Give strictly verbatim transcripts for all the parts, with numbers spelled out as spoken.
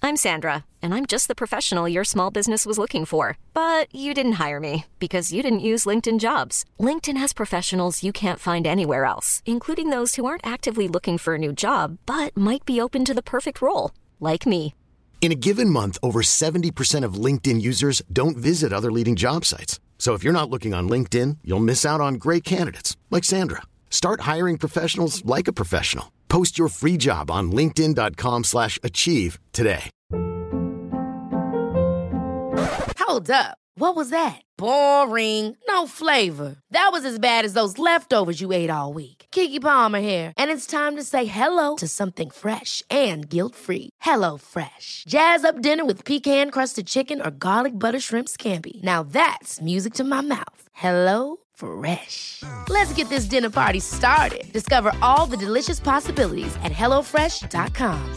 I'm Sandra, and I'm just the professional your small business was looking for. But you didn't hire me because you didn't use LinkedIn Jobs. LinkedIn has professionals you can't find anywhere else, including those who aren't actively looking for a new job, but might be open to the perfect role, like me. In a given month, over seventy percent of LinkedIn users don't visit other leading job sites. So if you're not looking on LinkedIn, you'll miss out on great candidates like Sandra. Start hiring professionals like a professional. Post your free job on linkedin.com slash achieve today. Hold up. What was that? Boring. No flavor. That was as bad as those leftovers you ate all week. Keke Palmer here, and it's time to say hello to something fresh and guilt-free. Hello Fresh. Jazz up dinner with pecan-crusted chicken or garlic butter shrimp scampi. Now that's music to my mouth. Hello Fresh. Let's get this dinner party started. Discover all the delicious possibilities at hello fresh dot com.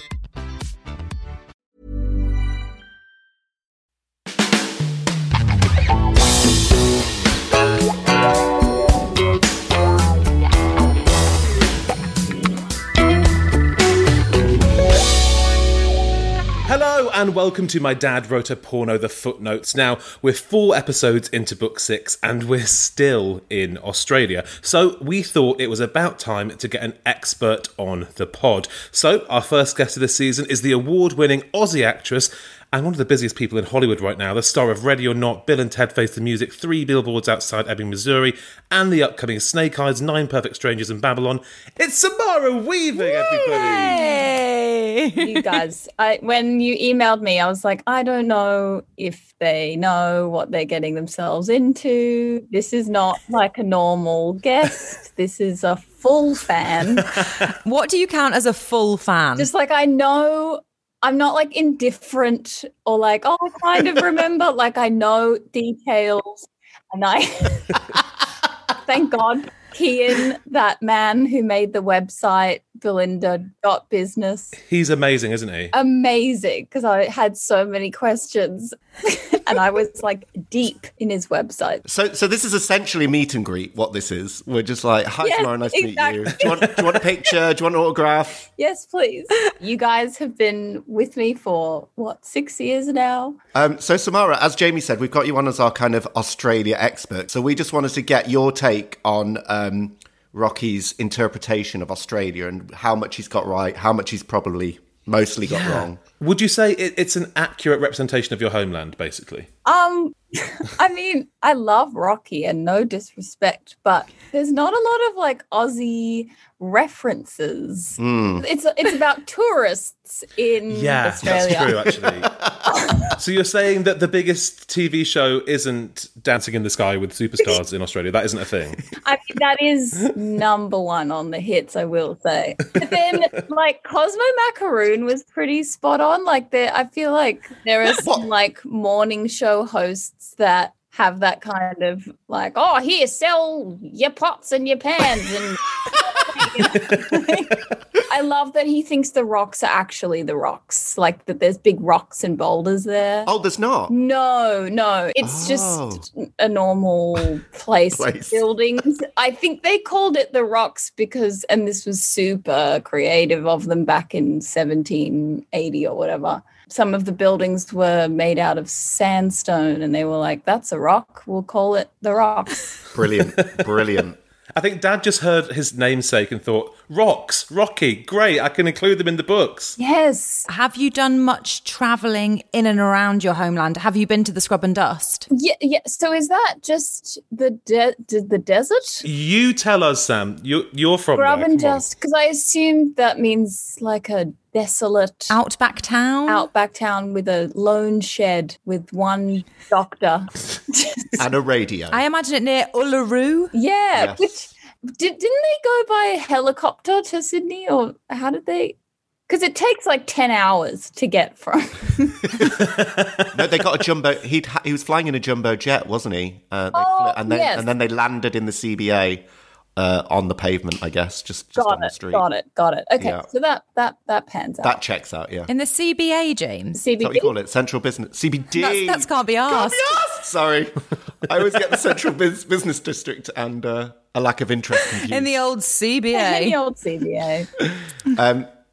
Hello and welcome to My Dad Wrote a Porno, The Footnotes. Now, we're four episodes into book six and we're still in Australia. So we thought it was about time to get an expert on the pod. So our first guest of this season is the award-winning Aussie actress and one of the busiest people in Hollywood right now, the star of Ready or Not, Bill and Ted Face the Music, Three Billboards Outside Ebbing, Missouri, and the upcoming Snake Eyes, Nine Perfect Strangers in Babylon. It's Samara Weaving, everybody! Hey! You guys, I, when you emailed me, I was like, I don't know if they know what they're getting themselves into. This is not like a normal guest. This is a full fan. What do you count as a full fan? Just like I know... I'm not like indifferent or like, oh, I kind of remember. Like I know details and I, thank God, Kian, that man who made the website, Belinda Got Business. He's amazing, isn't he? Amazing, because I had so many questions and I was like deep in his website. So so this is essentially a meet and greet, what this is. We're just like, hi, yes, Samara, nice exactly. to meet you. Do you, want, do you want a picture? Do you want an autograph? Yes, please. You guys have been with me for, what, six years now? Um, so Samara, as Jamie said, we've got you on as our kind of Australia expert. So we just wanted to get your take on um, Rocky's interpretation of Australia and how much he's got right, how much he's probably mostly got yeah. wrong. Would you say it, it's an accurate representation of your homeland, basically? Um, I mean, I love Rocky and no disrespect, but there's not a lot of like Aussie references. Mm. It's it's about tourists in yeah, Australia. Yeah, that's true, actually. So you're saying that the biggest T V show isn't Dancing in the Sky with Superstars in Australia? That isn't a thing? I mean, that is number one on the hits, I will say. But then, like, Cosmo Macaroon was pretty spot on. Like, there, I feel like there are some, like, morning show hosts that have that kind of, like, oh, here, sell your pots and your pans and... I love that he thinks the rocks are actually the rocks, like that there's big rocks and boulders there. Oh, there's not? No, no. It's oh. just a normal place, place. Buildings. I think they called it the rocks because, and this was super creative of them back in seventeen eighty or whatever. Some of the buildings were made out of sandstone and they were like, that's a rock. We'll call it the rocks. Brilliant, brilliant. I think Dad just heard his namesake and thought, rocks, Rocky, great, I can include them in the books. Yes. Have you done much travelling in and around your homeland? Have you been to the Scrub and Dust? Yeah, yeah. So is that just the de- the desert? You tell us, Sam. You, you're from Scrub there. and Come on. Dust, because I assume that means like a desolate outback town outback town with a lone shed with one doctor and a radio. I imagine it near Uluru. Yeah, yes. which did, didn't they go by helicopter to Sydney, or how did they? Because it takes like ten hours to get from. No, they got a jumbo. He he was flying in a jumbo jet, wasn't he? Uh, they Oh, flew, and then yes. and then they landed in the C B A. Uh, on the pavement, I guess, just, just got on the it, street. got it, got it. Okay, Yeah. so that that that pans out. That checks out, yeah. In the C B A, James? C Is B that what D. you call it? Central Business... C B D! That's, that's can't be Can't asked. be asked! Sorry. I always get the Central Bus- Business District and uh, a lack of interest confused. In the old C B In A. the old C B A. Um,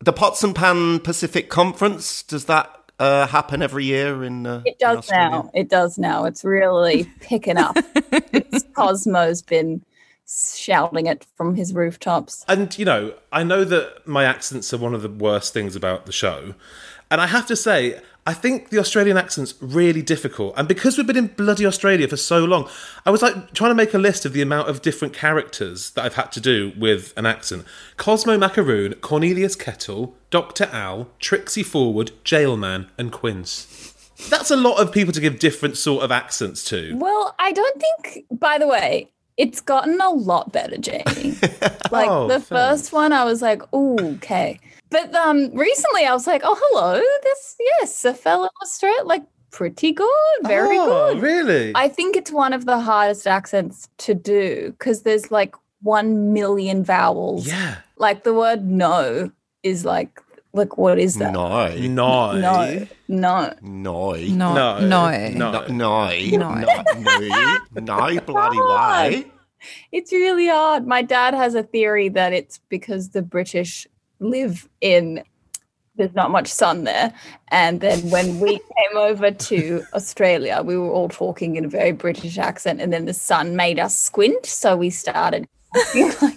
The Pots and Pan Pacific Conference, does that uh, happen every year in uh, It does in now. It does now. It's really picking up. It's Cosmo's been shouting it from his rooftops. And, you know, I know that my accents are one of the worst things about the show. And I have to say, I think the Australian accent's really difficult. And because we've been in bloody Australia for so long, I was like trying to make a list of the amount of different characters that I've had to do with an accent. Cosmo Macaroon, Cornelius Kettle, Doctor Al, Trixie Forward, Jailman, and Quince. That's a lot of people to give different sort of accents to. Well, I don't think, by the way, it's gotten a lot better, Jamie. Like Oh, the thanks. first one, I was like, "Ooh, okay." But um, recently, I was like, "Oh, hello, this yes, a fellow Australian, like pretty good, very Oh, good." really? I think it's one of the hardest accents to do because there's like one million vowels. Yeah. Like the word "no" is like, like what is that? No. No. no, no. No. No, No. no, No. No. No. No. No. No. Bloody way. It's really hard. My dad has a theory that it's because the British live in, there's not much sun there. And then when we came over to Australia, we were all talking in a very British accent. And then the sun made us squint. So we started talking like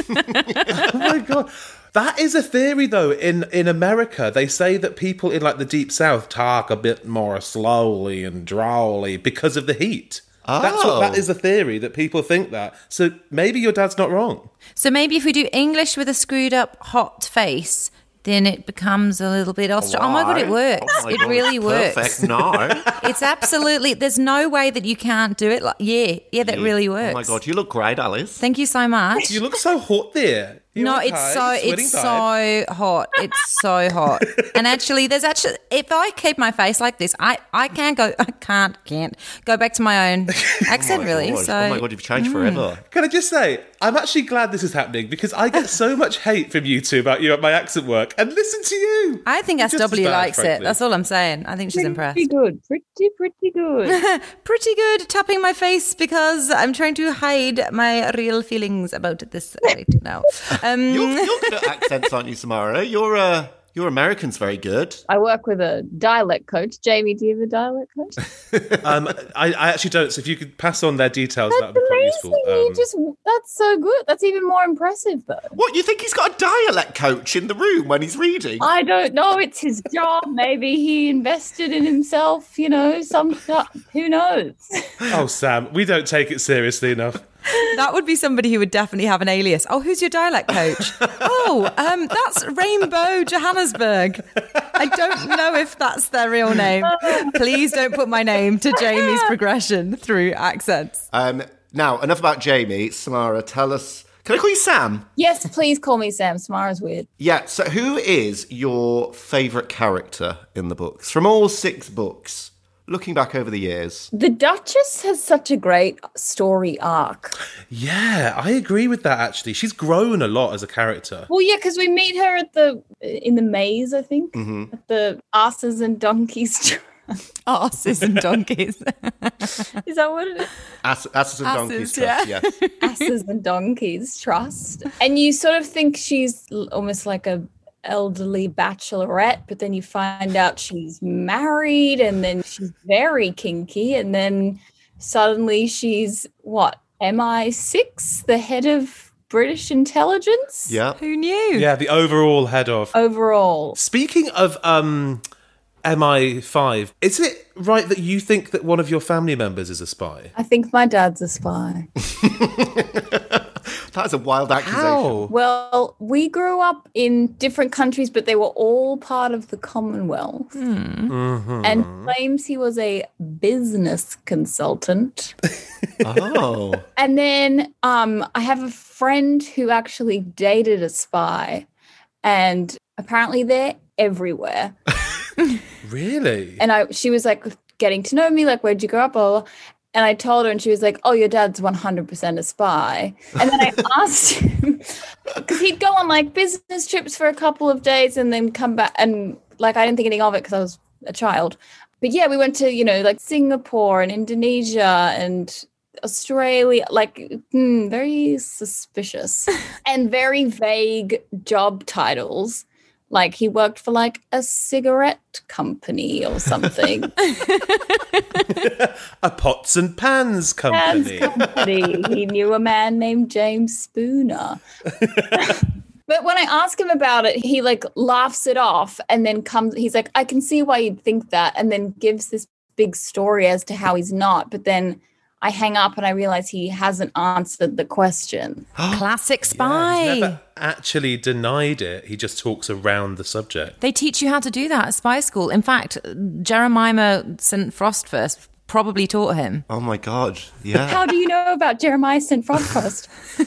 that. Oh my God. That is a theory, though. In in America, they say that people in like the deep south talk a bit more slowly and drawly because of the heat. That's what, that Oh. is a theory that people think that. So maybe your dad's not wrong. So maybe if we do English with a screwed up hot face, then it becomes a little bit Australian. Oh my God, it works. Oh my it God, really it's works. Perfect. No. It's absolutely, there's no way that you can't do it. Like, yeah, yeah, that really works. Oh my God, you look great, Alice. Thank you so much. You look so hot there. You No, okay? it's so Sweating it's bad? so hot. It's so hot. And actually, there's actually if I keep my face like this, I I can't go. I can't can't go back to my own accent Oh my really. God. So mm. oh my God, you've changed forever. Can I just say, I'm actually glad this is happening because I get so much hate from you two about you my accent work. And listen to you. I think You're S just as W bad, likes it. frankly. That's all I'm saying. I think she's impressed. Pretty good. Pretty, pretty good. Pretty good tapping my face because I'm trying to hide my real feelings about this right now. Um, You're, you're good at accents, aren't you, Samara? Your uh, your American's very good. I work with a dialect coach. Jamie, do you have a dialect coach? Um, I, I actually don't. So if you could pass on their details, that would be quite Amazing. useful. You Um, just, that's so good. That's even more impressive, though. What, you think he's got a dialect coach in the room when he's reading? I don't know. It's his job. Maybe he invested in himself. You know, some who knows. oh, Sam, we don't take it seriously enough. That would be somebody who would definitely have an alias. Oh, who's your dialect coach? oh, um, that's Rainbow Johannesburg. I don't know if that's their real name. Please don't put my name to Jamie's progression through accents. Um, now, enough about Jamie. Samara, tell us. Can I call you Sam? Yes, please call me Sam. Samara's weird. Yeah, so who is your favourite character in the books? From all six books, looking back over the years. The Duchess has such a great story arc. Yeah, I agree with that, actually. She's grown a lot as a character. Well, yeah, because we meet her at the in the maze, I think, Mm-hmm. at the asses and donkeys. Asses and donkeys. Is that what it is? Ass- Asses and Donkeys Asses, Trust, yes. Asses and donkeys trust. And you sort of think she's l- almost like a elderly bachelorette, but then you find out she's married, and then she's very kinky, and then suddenly she's what, M I six, the head of British intelligence? Yeah. Who knew? Yeah, the overall head of. Overall. Speaking of um, M I five, is it right that you think that one of your family members is a spy? I think my dad's a spy. That is a wild accusation. How? Well, we grew up in different countries, but they were all part of the Commonwealth. And claims he was a business consultant. Oh. And then um, I have a friend who actually dated a spy, and apparently they're everywhere. Really? And I, she was like getting to know me, like, where'd you grow up? Blah, blah, blah. And I told her, and she was like, oh, your dad's one hundred percent a spy. And then I asked him, because he'd go on like business trips for a couple of days and then come back. And like, I didn't think anything of it because I was a child. But yeah, we went to, you know, like Singapore and Indonesia and Australia, like hmm, very suspicious and very vague job titles. Like he worked for like a cigarette company or something. A pots and pans company. Pans company. He knew a man named James Spooner. But when I ask him about it, he like laughs it off and then comes, he's like, I can see why you'd think that, and then gives this big story as to how he's not. But then I hang up and I realize he hasn't answered the question. Classic spy. Yeah, he's never actually denied it. He just talks around the subject. They teach you how to do that at spy school. In fact, Jeremiah Saint Frostfirst probably taught him. Oh my God, yeah. How do you know about Jeremiah Saint Frostfirst?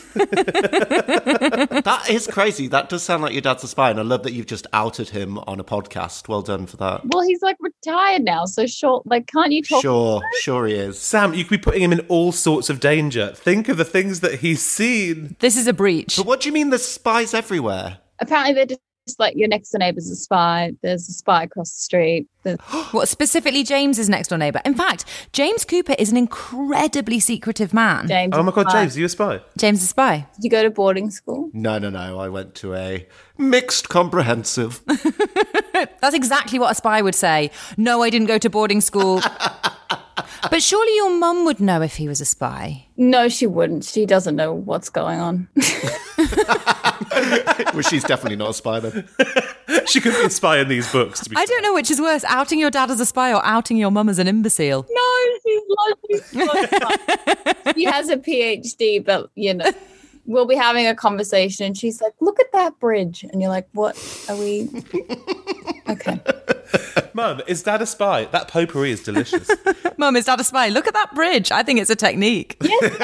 That is crazy. That does sound like your dad's a spy, and I love that you've just outed him on a podcast. Well done for that. Well, he's like retired now, so short. Like, can't you talk? Sure, sure he is. Sam, you could be putting him in all sorts of danger. Think of the things that he's seen. This is a breach. But what do you mean there's spies everywhere? Apparently, they're just like your next door neighbour's a spy. There's a spy across the street. There's- What, specifically James's next door neighbour? In fact, James Cooper is an incredibly secretive man. James. Oh my God, spy. James, are you a spy? James is a spy. Did you go to boarding school? No, no, no. I went to a mixed comprehensive. That's exactly what a spy would say. No, I didn't go to boarding school. But surely your mum would know if he was a spy. No, she wouldn't. She doesn't know what's going on. Well, she's definitely not a spy then. She could be a spy in these books. To be I fair. don't know which is worse, outing your dad as a spy or outing your mum as an imbecile. No, she's like, she has a PhD, but you know, we'll be having a conversation and she's like, look at that bridge. And you're like, what are we? Okay. Mum, is Dad a spy? That potpourri is delicious. Mum, is dad a spy? Look at that bridge. I think it's a technique.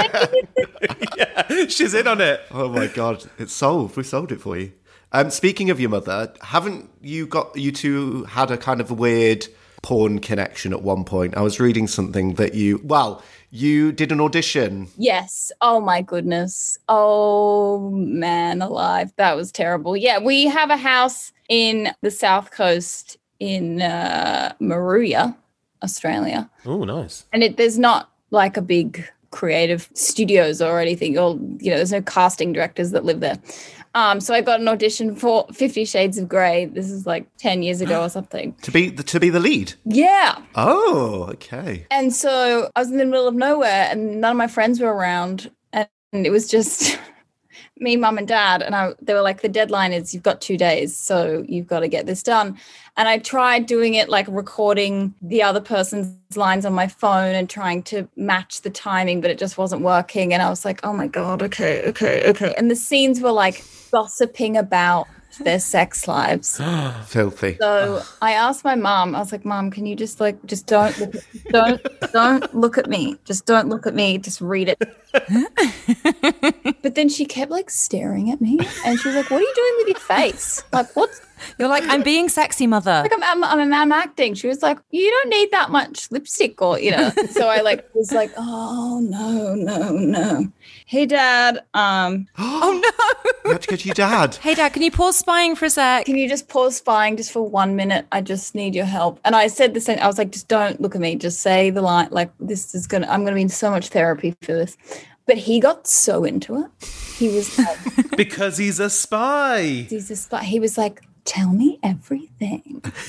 Yeah, she's in on it. Oh my God, it's sold. We've sold it for you. Um, speaking of your mother, haven't you got, you two had a kind of weird porn connection at one point? I was reading something that you, well, you did an audition. Yes. Oh my goodness. Oh man alive. That was terrible. Yeah, we have a house in the South Coast in uh, Maruya, Australia. Oh, nice. And it, there's not like a big creative studios or anything, or, you know, there's no casting directors that live there. Um, so I got an audition for Fifty Shades of Grey. This is like ten years ago or something. To be the, to be the lead? Yeah. Oh, okay. And so I was in the middle of nowhere and none of my friends were around. And it was just me, mum and dad. And I, they were like, the deadline is you've got two days. So you've got to get this done. And I tried doing it, like recording the other person's lines on my phone and trying to match the timing, but it just wasn't working. And I was like, oh my God, okay, okay, okay. And the scenes were like gossiping about their sex lives. Filthy. So I asked my mom, I was like, Mom, can you just like, just don't, look at, don't, don't look at me. Just don't look at me. Just read it. But then she kept like staring at me and she was like, what are you doing with your face? Like, what's, You're like, I'm being sexy, mother. like, I'm, I'm, I'm, I'm acting. She was like, you don't need that much lipstick or, you know. So I like was like, oh, no, no, no. Hey, Dad, um, Oh, no. You had to go to your dad. Hey, Dad, can you pause spying for a sec? can you just pause spying just for one minute? I just need your help. And I said the same. I was like, just don't look at me. Just say the line. Like, this is going to, I'm going to be in so much therapy for this. But he got so into it. He was like, Because he's a spy. he's a spy. He was like, tell me everything. And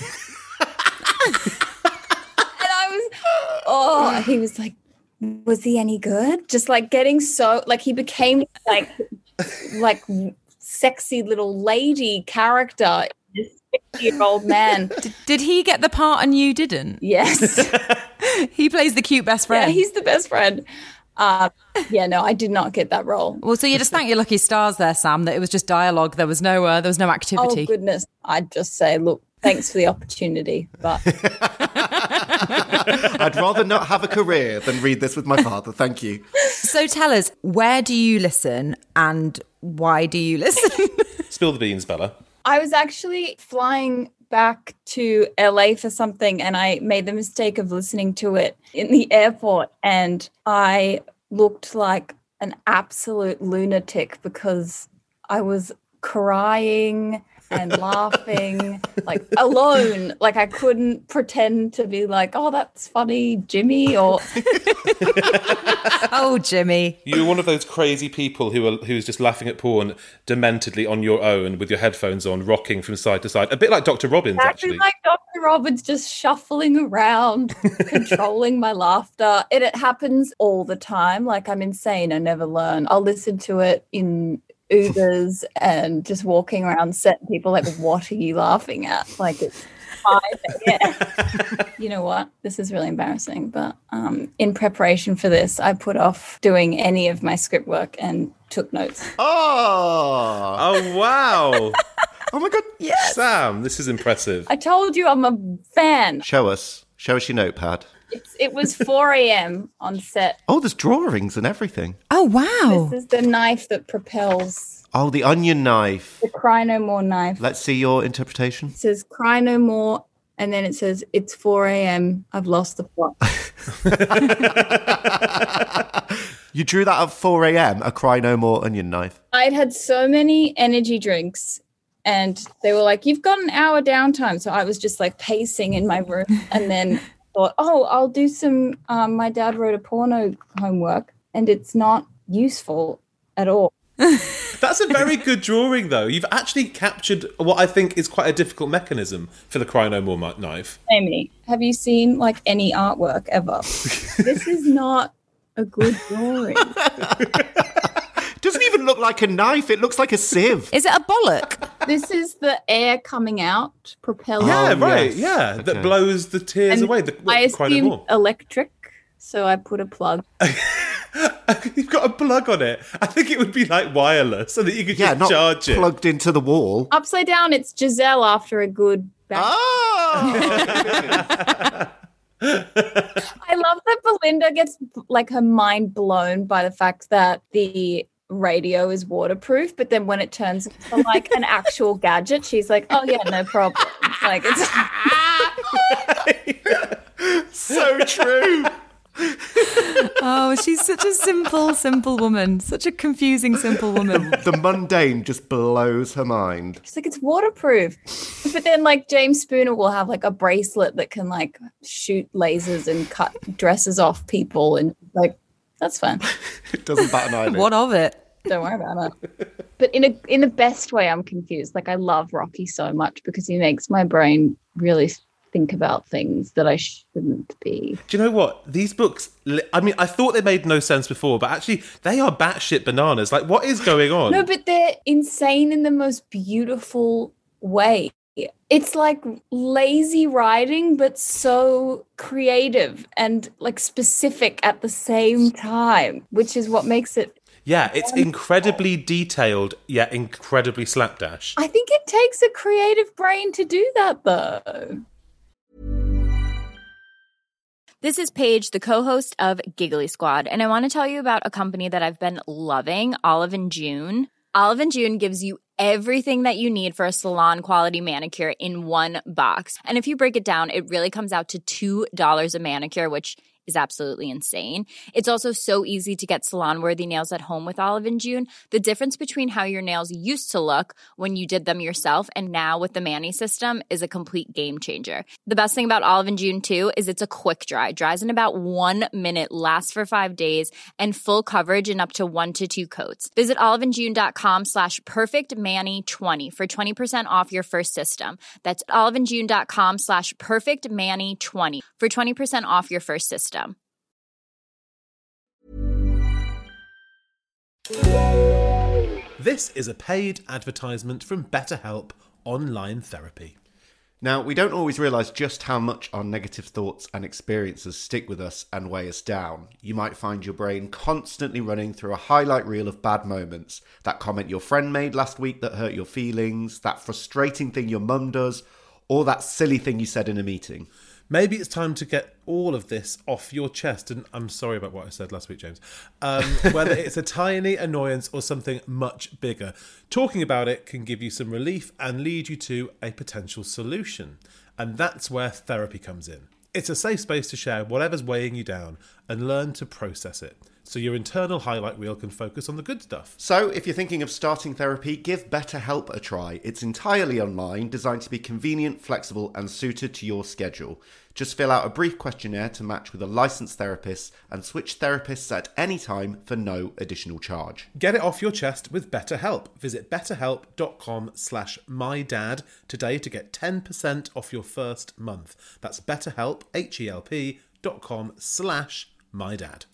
I was, oh, he was like, was he any good? Just like getting so, like he became like, like sexy little lady character. This sixty-year-old man. Did he get the part and you didn't? Yes. He plays the cute best Yeah, friend. he's the best friend. Uh, yeah, no, I did not get that role. Well, so you just thank your lucky stars there, Sam, that it was just dialogue. There was no, uh, there was no activity. Oh, goodness. I'd just say, look, thanks for the opportunity. But I'd rather not have a career than read this with my father. Thank you. So tell us, where do you listen and why do you listen? Spill the beans, Bella. I was actually flying back to L A for something and I made the mistake of listening to it in the airport and I looked like an absolute lunatic because I was crying and laughing, like alone. Like I couldn't pretend to be like, oh, that's funny, Jimmy, or oh, Jimmy. You're one of those crazy people who are who's just laughing at porn dementedly on your own with your headphones on, rocking from side to side. A bit like Doctor Robbins, exactly actually. Like Doctor Robbins, just shuffling around, controlling my laughter. It, it happens all the time. Like I'm insane. I never learn. I'll listen to it in Ubers and just walking around set, and people like, what are you laughing at? Like it's five a.m. You know what? This is really embarrassing, but um, in preparation for this, I put off doing any of my script work and took notes. Oh, Oh, wow. oh my God. Yes. Sam, this is impressive. I told you I'm a fan. Show us. Show us your notepad. It's, it was four a.m. on set. Oh, there's drawings and everything. Oh, wow. This is the knife that propels Oh, the onion knife. the Cry No More knife. Let's see your interpretation. It says Cry No More, and then it says it's four a.m. I've lost the plot. You drew that at four a.m., a Cry No More onion knife. I'd had so many energy drinks, and they were like, you've got an hour downtime. So I was just like pacing in my room, and then thought, oh, I'll do some, um, my dad wrote a porno homework, and it's not useful at all. That's a very good drawing, though. You've actually captured what I think is quite a difficult mechanism for the Cry No More mi- knife. Amy, have you seen like any artwork ever? This is not a good drawing. It doesn't even look like a knife. It looks like a sieve. Is it a bollock? This is the air coming out, propelling. Yeah, Oh, right. yes. Yeah, Okay. that blows the tears And away. The, I Cry No assumed More. electric, so I put a plug. You've got a plug on it. I think it would be like wireless so that you could Yeah, just not charge it. plugged into the wall. Upside down, it's Giselle after a good back. Oh! I love that Belinda gets like her mind blown by the fact that the radio is waterproof, but then when it turns into like an actual gadget, she's like, oh yeah, no problem. Like it's So true. Oh, she's such a simple, simple woman. Such a confusing, simple woman. The mundane just blows her mind. She's like, it's waterproof. But then like James Spooner will have like a bracelet that can like shoot lasers and cut dresses off people, and like that's fun. It doesn't bat an eyelid. What of it? Don't worry about it. But in a in the best way, I'm confused. Like I love Rocky so much because he makes my brain really think about things that I shouldn't be. Do you know what? These books, li- I mean, I thought they made no sense before, but actually they are batshit bananas. Like, what is going on? No, but they're insane in the most beautiful way. It's like lazy writing, but so creative and like specific at the same time, which is what makes it. Yeah, it's incredibly detailed, yet incredibly slapdash. I think it takes a creative brain to do that, though. This is Paige, the co-host of Giggly Squad, and I want to tell you about a company that I've been loving, Olive and June. Olive and June gives you everything that you need for a salon-quality manicure in one box. And if you break it down, it really comes out to two dollars a manicure, which is absolutely insane. It's also so easy to get salon-worthy nails at home with Olive and June. The difference between how your nails used to look when you did them yourself and now with the Mani system is a complete game changer. The best thing about Olive and June, too, is it's a quick dry. Dries in about one minute, lasts for five days, and full coverage in up to one to two coats. Visit oliveandjune.com slash perfectmani20 for twenty percent off your first system. That's oliveandjune.com slash perfectmani20 for twenty percent off your first system. This is a paid advertisement from BetterHelp Online Therapy. Now, we don't always realise just how much our negative thoughts and experiences stick with us and weigh us down. You might find your brain constantly running through a highlight reel of bad moments. That comment your friend made last week that hurt your feelings, that frustrating thing your mum does, or that silly thing you said in a meeting. Maybe it's time to get all of this off your chest. And I'm sorry about what I said last week, James. Um, whether it's a tiny annoyance or something much bigger, talking about it can give you some relief and lead you to a potential solution. And that's where therapy comes in. It's a safe space to share whatever's weighing you down and learn to process it. so your internal highlight reel can focus on the good stuff. So, if you're thinking of starting therapy, give BetterHelp a try. It's entirely online, designed to be convenient, flexible, and suited to your schedule. Just fill out a brief questionnaire to match with a licensed therapist and switch therapists at any time for no additional charge. Get it off your chest with BetterHelp. Visit betterhelp.com slash mydad today to get ten percent off your first month. That's betterhelp, H-E-L-P dot com slash mydad.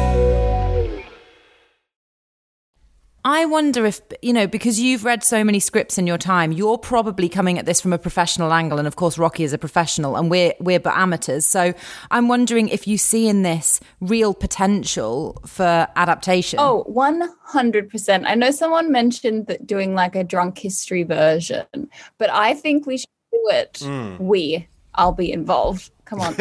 I wonder if, you know, because you've read so many scripts in your time, you're probably coming at this from a professional angle. And of course, Rocky is a professional and we're, we're but amateurs. So I'm wondering if you see in this real potential for adaptation. Oh, one hundred percent. I know someone mentioned that doing like a drunk history version, but I think we should do it. Mm. We, I'll be involved. Come on.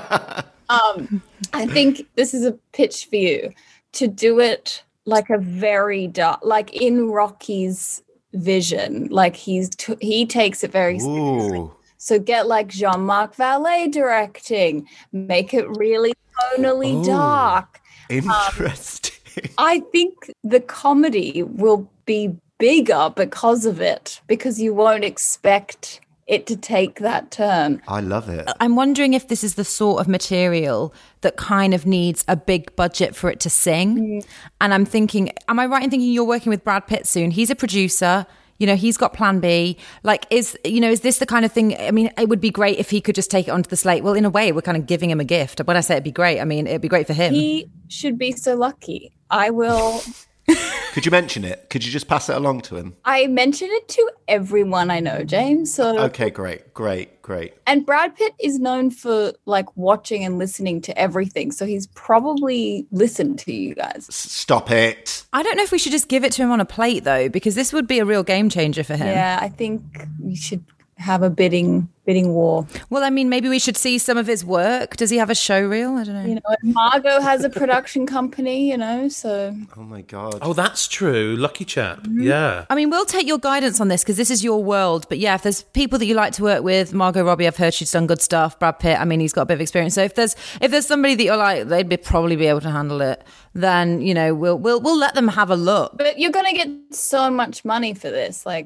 um, I think this is a pitch for you to do it like a very dark, like in Rocky's vision, like he's t- he takes it very seriously. Ooh. So get like Jean-Marc Vallée directing, make it really tonally Ooh, dark. Interesting. Um, I think the comedy will be bigger because of it, because you won't expect it to take that turn. I love it. I'm wondering if this is the sort of material that kind of needs a big budget for it to sing. Mm. And I'm thinking, am I right in thinking you're working with Brad Pitt soon? He's a producer. You know, he's got plan B. Like, is, you know, is this the kind of thing? I mean, it would be great if he could just take it onto the slate. Well, in a way, we're kind of giving him a gift. When I say it'd be great, I mean, it'd be great for him. He should be so lucky. I will... Could you mention it? Could you just pass it along to him? I mention it to everyone I know, James. So okay, great, great, great. And Brad Pitt is known for like watching and listening to everything, so he's probably listened to you guys. S- stop it. I don't know if we should just give it to him on a plate though, because this would be a real game changer for him. Yeah, I think we should have a bidding bidding war. Well, I mean, maybe we should see some of his work. Does he have a show reel? I don't know. You know, Margot has a production company, you know, so. Oh my God. Oh, that's true. Lucky chap. Mm-hmm. Yeah. I mean, we'll take your guidance on this because this is your world. But yeah, if there's people that you like to work with, Margot Robbie, I've heard she's done good stuff. Brad Pitt, I mean, he's got a bit of experience. So if there's if there's somebody that you're like, they'd be probably be able to handle it, then, you know, we'll we'll we'll let them have a look. But you're going to get so much money for this, like.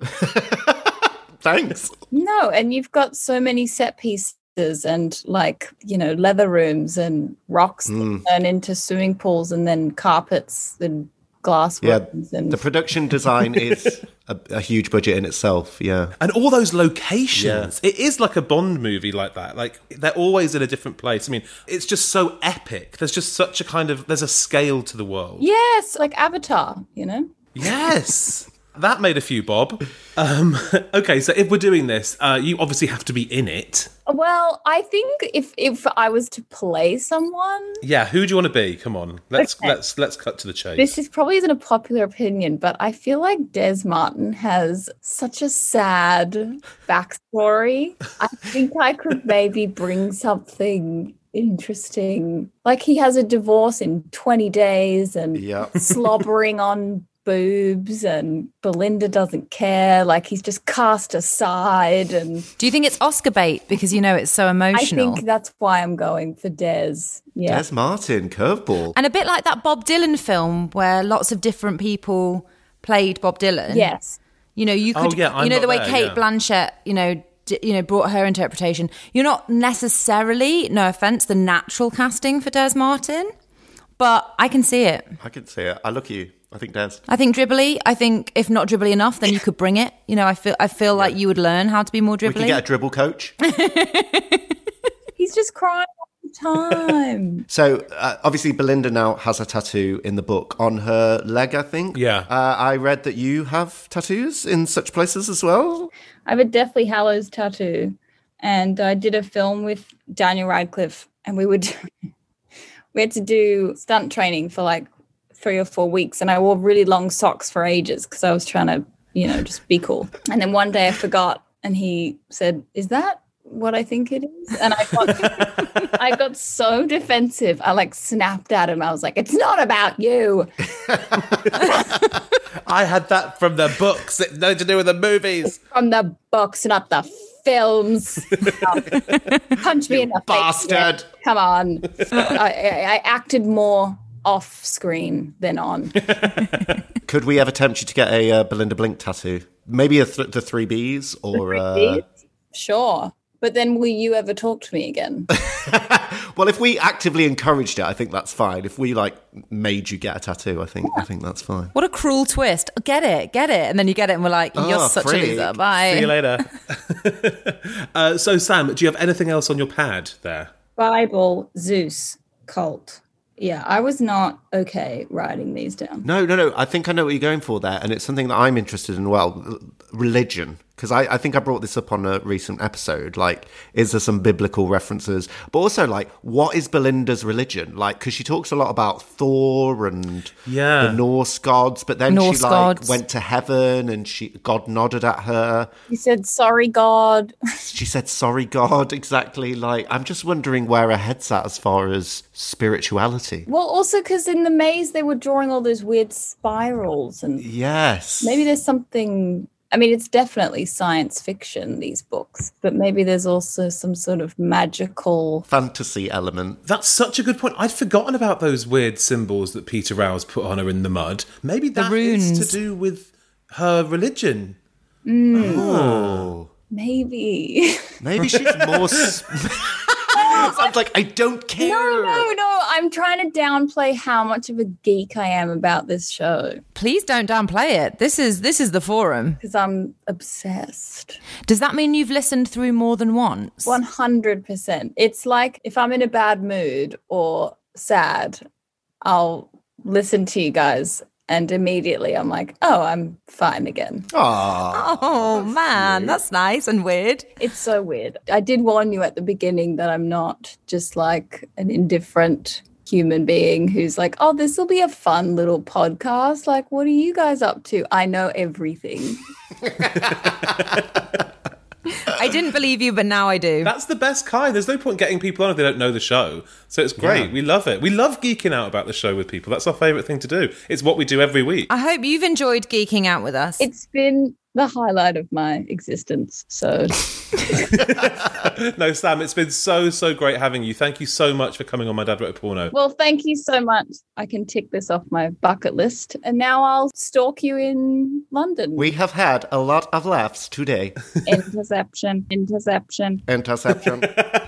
Thanks. No, and you've got so many set pieces and like, you know, leather rooms and rocks Mm. that turn into swimming pools and then carpets and glass Yeah, rooms. And the production design is a, a huge budget in itself, yeah. And all those locations. Yeah. It is like a Bond movie like that. Like, they're always in a different place. I mean, it's just so epic. There's just such a kind of, there's a scale to the world. Yes, like Avatar, you know? Yes. That made a few bob. Um, okay, so if we're doing this, uh, you obviously have to be in it. Well, I think if if I was to play someone, yeah, who do you want to be? Come on, let's okay. let's let's cut to the chase. This is probably isn't a popular opinion, but I feel like Des Martin has such a sad backstory. I think I could maybe bring something interesting, like he has a divorce in twenty days and yeah. slobbering on boobs and Belinda doesn't care, like he's just cast aside. And do you think it's Oscar bait because you know it's so emotional? I think that's why I'm going for Des. Yeah, Des Martin, curveball. And a bit like that Bob Dylan film where lots of different people played Bob Dylan. Yes, you know, you could oh, yeah, you know the way there, Kate yeah. Blanchett, you know, d- you know, brought her interpretation. You're not necessarily, no offense, the natural casting for Des Martin, but I can see it. I can see it. I look at you. I think Des. I think dribbly. I think if not dribbly enough, then you could bring it. You know, I feel I feel yeah. like you would learn how to be more dribbly. We could get a dribble coach. He's just crying all the time. So uh, obviously Belinda now has a tattoo in the book on her leg, I think. Yeah. Uh, I read that you have tattoos in such places as well. I have a Deathly Hallows tattoo, and I did a film with Daniel Radcliffe, and we would we had to do stunt training for like three or four weeks, and I wore really long socks for ages because I was trying to, you know, just be cool. And then one day I forgot, and he said, "Is that what I think it is?" And I got, I got so defensive. I like snapped at him. I was like, "It's not about you." I had that from the books. It's nothing to do with the movies. From the books, not the films. Punch me you in the bastard. face. Come on. I, I, I acted more off screen than on. Could we ever tempt you to get a uh, Belinda Blink tattoo? Maybe a th- the three Bs or... Three uh... Bs? Sure. But then will you ever talk to me again? Well, if we actively encouraged it, I think that's fine. If we, like, made you get a tattoo, I think I think that's fine. What a cruel twist. Get it, get it. And then you get it and we're like, you're Oh, such freak. a loser. Bye. See you later. uh, so, Sam, do you have anything else on your pad there? Bible, Zeus, cult. Yeah, I was not okay writing these down. No, no, no. I think I know what you're going for there. And it's something that I'm interested in, well, religion. Because I, I think I brought this up on a recent episode. Like, is there some biblical references? But also, like, what is Belinda's religion? Like, because she talks a lot about Thor and Yeah. the Norse gods. But then Norse she, like, gods. went to heaven and she God nodded at her. You said, sorry, God. She said, sorry, God. Exactly. Like, I'm just wondering where her head's at as far as spirituality. Well, also because in the maze, they were drawing all those weird spirals. And Yes. maybe there's something... I mean, it's definitely science fiction, these books, but maybe there's also some sort of magical... fantasy element. That's such a good point. I'd forgotten about those weird symbols that Peter Rouse put on her in the mud. Maybe that is runes. to do with her religion. Oh. Maybe. Maybe she's more... s- Sounds like, I don't care. No, no, no. I'm trying to downplay how much of a geek I am about this show Please don't downplay it. This is this is the forum. because I'm obsessed. Does that mean you've listened through more than once? one hundred percent. It's like if I'm in a bad mood or sad, I'll listen to you guys and immediately I'm like, oh, I'm fine again. Aw. Oh, man, that's nice and weird. It's so weird. I did warn you at the beginning that I'm not just like an indifferent human being who's like, oh, this will be a fun little podcast. Like, what are you guys up to? I know everything. I didn't believe you, but now I do. That's the best kind. There's no point getting people on if they don't know the show. So it's great. Yeah. We love it. We love geeking out about the show with people. That's our favourite thing to do. It's what we do every week. I hope you've enjoyed geeking out with us. It's been the highlight of my existence. So No, Sam, it's been so, so great having you. Thank you so much for coming on My Dad Wrote a Porno. well, thank you so much. I can tick this off my bucket list. And now I'll stalk you in London. We have had a lot of laughs today. Interception. Interception. Interception.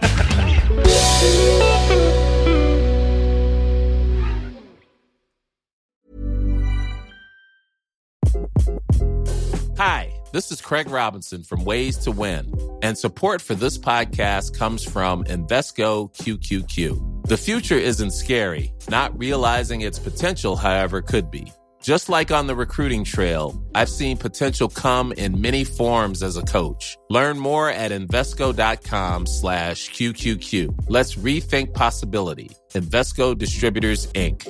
Hi, this is Craig Robinson from Ways to Win, and support for this podcast comes from Invesco Q Q Q. The future isn't scary. Not realizing its potential, however, could be. Just like on the recruiting trail, I've seen potential come in many forms as a coach. Learn more at Invesco.com slash QQQ. Let's rethink possibility. Invesco Distributors, Incorporated.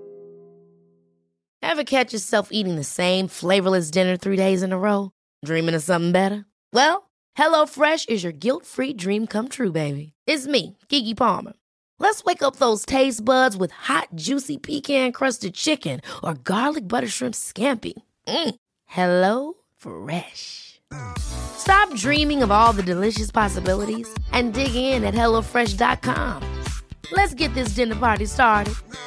Ever catch yourself eating the same flavorless dinner three days in a row? Dreaming of something better? Well, HelloFresh is your guilt-free dream come true, baby. It's me, Keke Palmer. Let's wake up those taste buds with hot, juicy pecan-crusted chicken or garlic butter shrimp scampi. Mm. Hello Fresh. Stop dreaming of all the delicious possibilities and dig in at HelloFresh dot com. Let's get this dinner party started.